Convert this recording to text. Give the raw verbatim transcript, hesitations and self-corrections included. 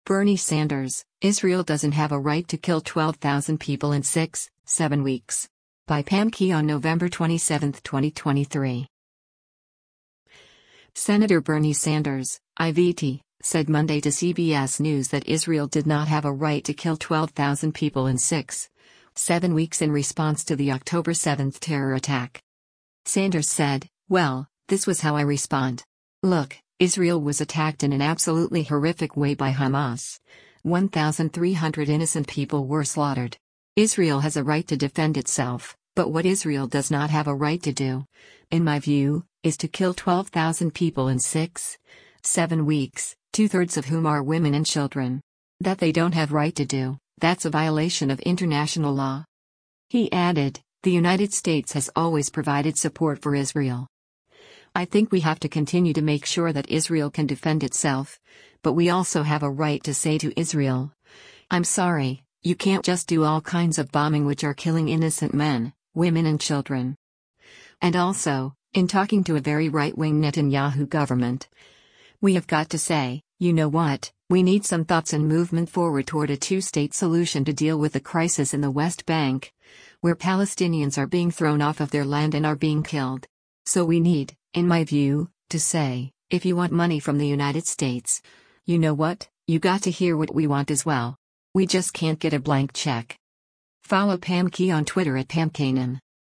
Bernie Sanders, Israel doesn't have a right to kill twelve thousand people in six, seven weeks. By Pam Key on November twenty-seventh, twenty twenty-three. Senator Bernie Sanders, I V T, said Monday to C B S News that Israel did not have a right to kill twelve thousand people in six, seven weeks in response to the October seventh terror attack. Sanders said, "Well, this was how I respond. Look, Israel was attacked in an absolutely horrific way by Hamas. one thousand three hundred innocent people were slaughtered. Israel has a right to defend itself, but what Israel does not have a right to do, in my view, is to kill twelve thousand people in six, seven weeks, two-thirds of whom are women and children. That they don't have right to do, that's a violation of international law." He added, "The United States has always provided support for Israel. I think we have to continue to make sure that Israel can defend itself, but we also have a right to say to Israel, I'm sorry, you can't just do all kinds of bombing which are killing innocent men, women and children." And also, in talking to a very right-wing Netanyahu government, "We have got to say, you know what, we need some thoughts and movement forward toward a two-state solution to deal with the crisis in the West Bank, where Palestinians are being thrown off of their land and are being killed. So we need, in my view, to say, if you want money from the United States, you know what, you got to hear what we want as well. We just can't get a blank check." Follow Pam Key on Twitter at Pam Kanan.